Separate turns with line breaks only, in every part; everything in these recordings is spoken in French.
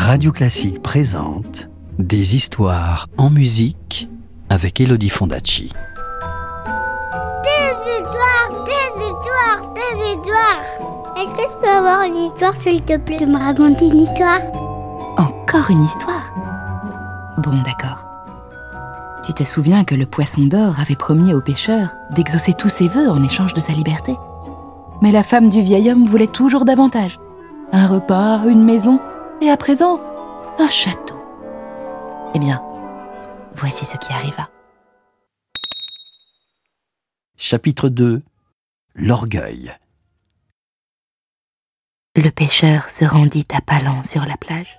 Radio Classique présente des histoires en musique avec Elodie Fondacci.
Des histoires. Est-ce que je peux avoir une histoire, s'il te plaît, de me raconter une histoire?
Encore une histoire? Bon, d'accord. Tu te souviens que le poisson d'or avait promis au pêcheur d'exaucer tous ses vœux en échange de sa liberté. Mais la femme du vieil homme voulait toujours davantage. Un repas, une maison, et à présent, un château. Eh bien, voici ce qui arriva.
Chapitre 2. L'orgueil.
Le pêcheur se rendit à pas lents sur la plage.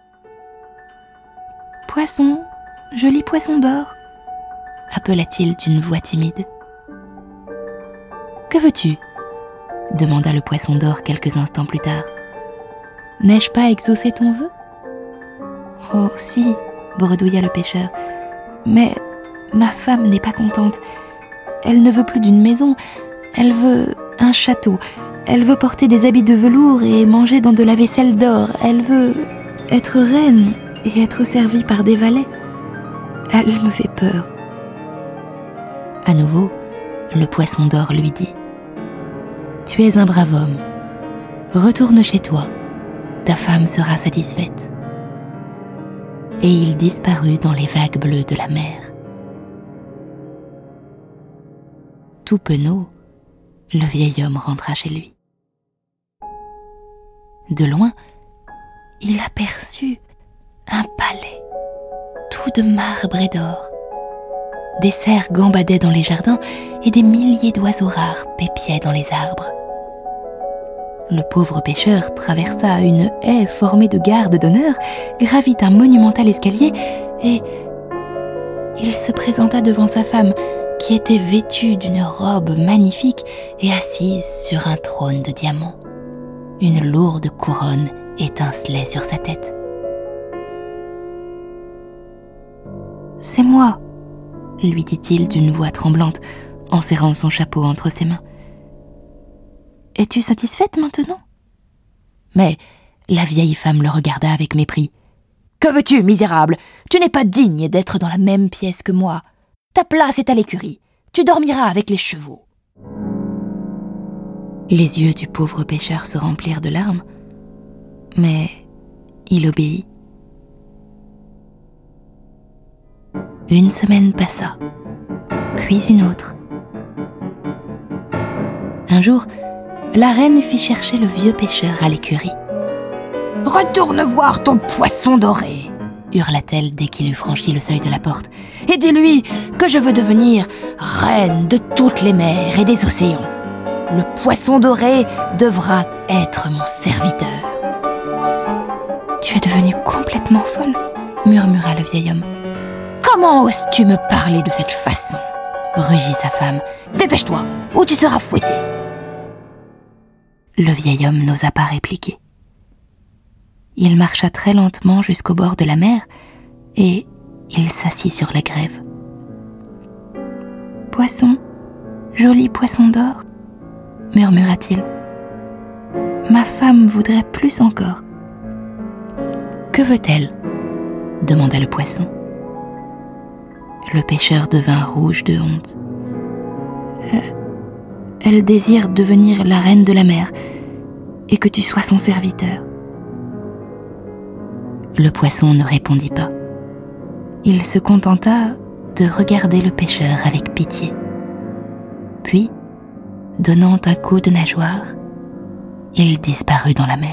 « Poisson, joli poisson d'or » appela-t-il d'une voix timide. « Que veux-tu » demanda le poisson d'or quelques instants plus tard. « N'ai-je pas exaucé ton vœu ?»« Oh, si » bredouilla le pêcheur. « Mais ma femme n'est pas contente. Elle ne veut plus d'une maison, elle veut un château. Elle veut porter des habits de velours et manger dans de la vaisselle d'or. Elle veut être reine et être servie par des valets. Elle me fait peur. » À nouveau, le poisson d'or lui dit : « Tu es un brave homme. Retourne chez toi. Ta femme sera satisfaite. » Et il disparut dans les vagues bleues de la mer. Tout penaud, le vieil homme rentra chez lui. De loin, il aperçut un palais, tout de marbre et d'or. Des cerfs gambadaient dans les jardins et des milliers d'oiseaux rares pépiaient dans les arbres. Le pauvre pêcheur traversa une haie formée de gardes d'honneur, gravit un monumental escalier et il se présenta devant sa femme, qui était vêtue d'une robe magnifique et assise sur un trône de diamants. Une lourde couronne étincelait sur sa tête. « C'est moi », lui dit-il d'une voix tremblante, en serrant son chapeau entre ses mains. « Es-tu satisfaite maintenant ?» Mais la vieille femme le regarda avec mépris. « Que veux-tu, misérable ? Tu n'es pas digne d'être dans la même pièce que moi. Ta place est à l'écurie. Tu dormiras avec les chevaux. » Les yeux du pauvre pêcheur se remplirent de larmes, mais il obéit. Une semaine passa, puis une autre. Un jour, la reine fit chercher le vieux pêcheur à l'écurie. « Retourne voir ton poisson doré !» hurla-t-elle dès qu'il eut franchi le seuil de la porte. « Et dis-lui que je veux devenir reine de toutes les mers et des océans. Le poisson doré devra être mon serviteur. »« Tu es devenue complètement folle » murmura le vieil homme. « Comment oses-tu me parler de cette façon ?» rugit sa femme. « Dépêche-toi, ou tu seras fouetté !» Le vieil homme n'osa pas répliquer. Il marcha très lentement jusqu'au bord de la mer et il s'assit sur la grève. « Poisson, joli poisson d'or » murmura-t-il. « Ma femme voudrait plus encore. »« Que veut-elle » demanda le poisson. Le pêcheur devint rouge de honte. « Elle désire devenir la reine de la mer et que tu sois son serviteur. » Le poisson ne répondit pas. Il se contenta de regarder le pêcheur avec pitié. Puis, donnant un coup de nageoire, il disparut dans la mer.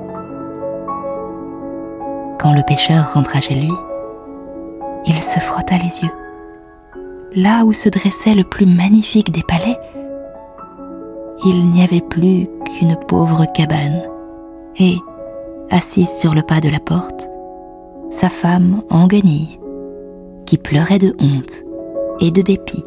Quand le pêcheur rentra chez lui, il se frotta les yeux. Là où se dressait le plus magnifique des palais, il n'y avait plus qu'une pauvre cabane. Et, assise sur le pas de la porte, sa femme en guenilles, qui pleurait de honte et de dépit.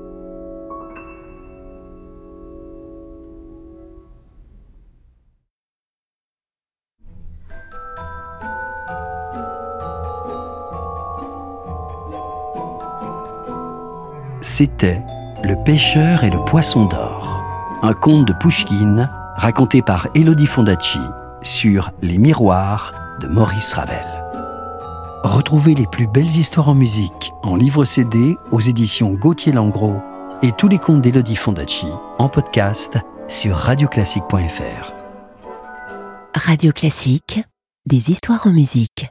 C'était Le pêcheur et le poisson d'or, un conte de Pouchkine raconté par Elodie Fondacci sur Les Miroirs de Maurice Ravel. Retrouvez les plus belles histoires en musique en livre CD aux éditions Gauthier-Langros et tous les contes d'Élodie Fondacci en podcast sur radioclassique.fr.
Radio Classique, des histoires en musique.